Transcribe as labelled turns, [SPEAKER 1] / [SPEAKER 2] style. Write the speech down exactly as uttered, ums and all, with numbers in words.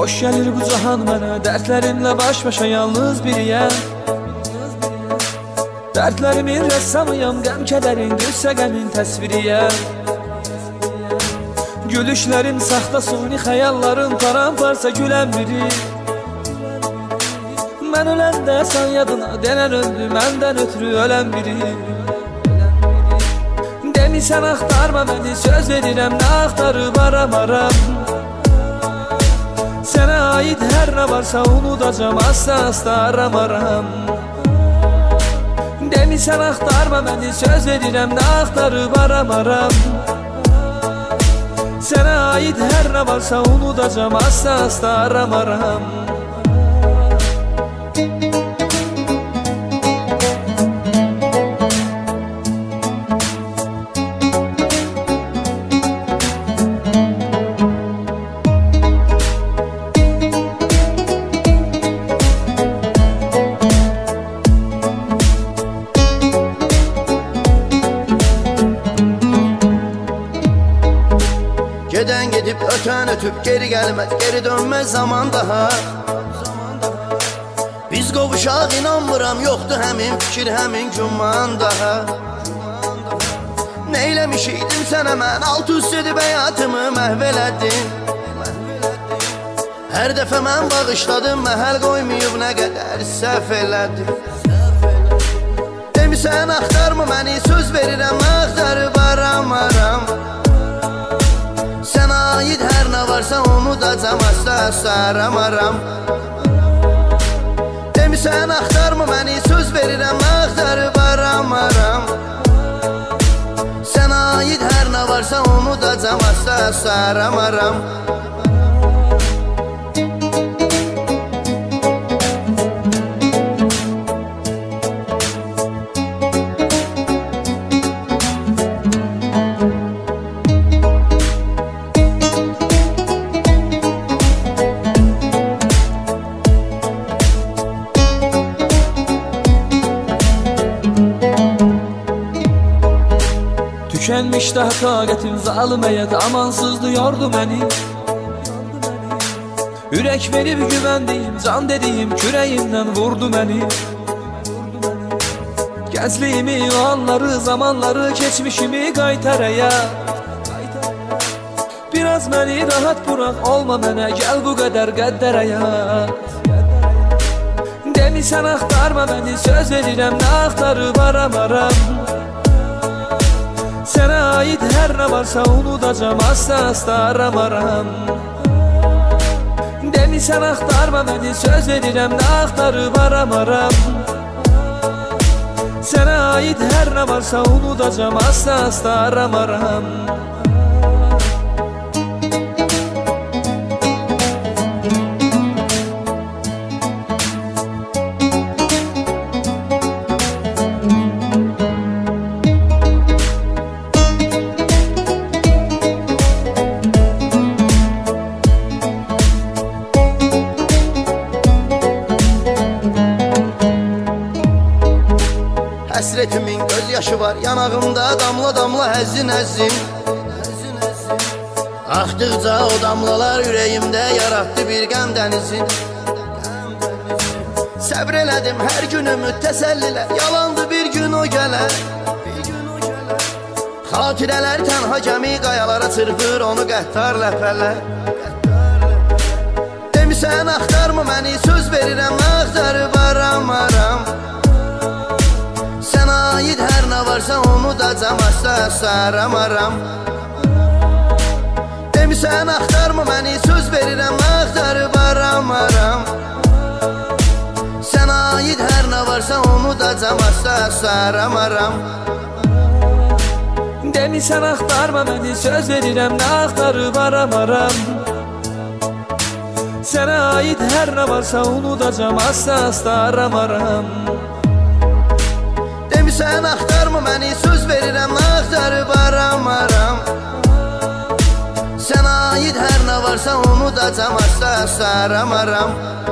[SPEAKER 1] Xoş gəlir bu cahan mənə, dərdlərimlə baş-başa yalnız biriyəm. Dərdlərimin rəssamıyam, qəm-kədərin, qüssə-qəmin təsviriyəm. Gülüşlərim saxta, suni xəyallarım paramparça gülən biri. Mən öləndə sən yadına, denən öldü məndən ötürü ölən biri. Demisən axtarma məni, söz verirəm, nə axtarıb aramaram. Sənə aid hər nə varsa unudacam, asla-asla aramaram. Demisən axtarma məni, söz verirəm, nə axtarıb aramaram. Sənə aid hər nə varsa unudacam, asla-asla aramaram.
[SPEAKER 2] Gedən gedib, ötən ötüb, geri gəlməz, geri dönməz zaman daha. Biz qovuşaq, inanmıram, yoxdur həmin fikir, həmin güman daha. Neyləmişiydim sənə mən, alt üst edib həyatımı məhv elədin. Hər dəfə mən bağışladım, məhəl qoymayıb nə qədər səhv elədim. Demisən axtarma məni, söz verirəm, axtarıb aramaram. Sənə aid hər nə varsa unudacam, asla-asla aramaram. Demisən axtarma məni, söz verirəm, axtarıb aramaram. Sənə aid hər nə varsa unudacam, asla-asla aramaram.
[SPEAKER 1] Tükənmişdə taqətim, zalım həyat amansızdı, yordu məni. Ürək verib güvəndiyim, can dediyim, kürəyimdən vurdu məni. Gəncliyimi, o anları, zamanları, keçmişimi qaytar həyat. Biraz məni rahat bıraq, olma mənə, gəl bu qədər qəddər həyat. Demisən axtarma məni, söz verirəm, nə axtarıb aramaram. Sənə aid hər nə varsa unudacam, asla-asla aramaram. Demisən axtarma məni, söz verirəm, nə axtarıb aramaram. Sənə aid hər nə varsa unudacam, asla-asla aramaram.
[SPEAKER 2] Həsretimin göz yaşı var, yanağımda damla-damla həzzin-həzzin. Axdıqca o damlalar ürəyimdə yaratdı bir qəm dənizin. Səbr elədim hər günümü təsəllilə, yalandı bir gün o gələr. Xatirələr tənha gəmi qayalara çırpır onu qəhtar ləpələr. Demisən axtarma məni, söz verirəm, axtarıb aramaram. Sənə aid hər nə varsa unudacam, asla-asla aramaram. Demisən axtarma məni, söz verirəm, axtarıb aramaram. Sənə aid hər nə varsa unudacam, asla-asla aramaram.
[SPEAKER 1] Demisən axtarma məni, söz verirəm, nə axtarıb aramaram. Sənə aid hər nə varsa unudacam, asla-asla aramaram.
[SPEAKER 2] Demisən axtarma məni, söz verirəm, axtarıb aramaram. Sənə aid hər nə varsa unudacam, asla-asla aramaram.